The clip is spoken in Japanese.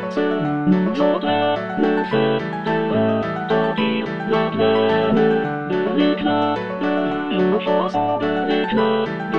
無情だ、無せは、時はね、無理か、無理を放送無理か。